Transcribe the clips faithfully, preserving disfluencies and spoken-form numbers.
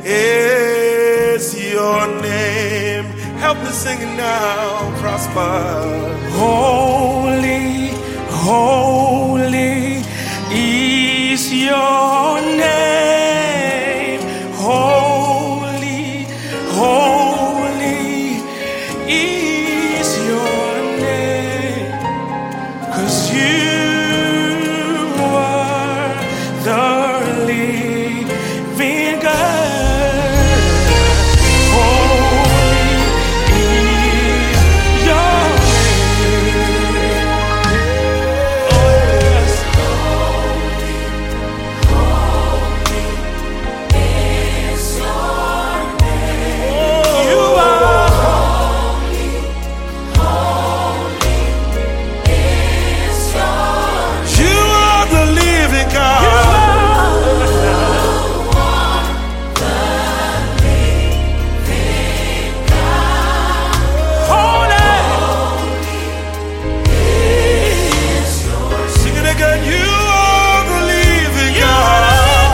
is your name. Help me sing it now, Prosper. Holy, holy is your name. Holy, holy is your name. 'Cause you are the living God. Holy is your name. Oh yes. You are You are the living God. Sing it again. You are the living God.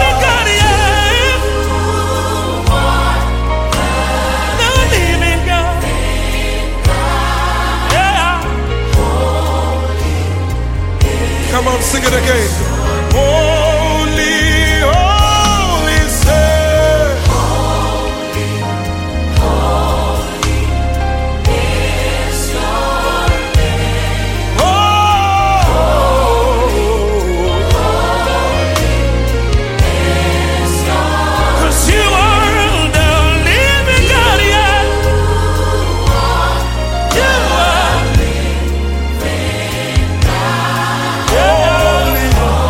Come on, sing it again. Holy, holy, say. Cause you are the living God, yeah. You are. Holy,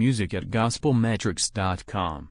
music at gospel metrics dot com.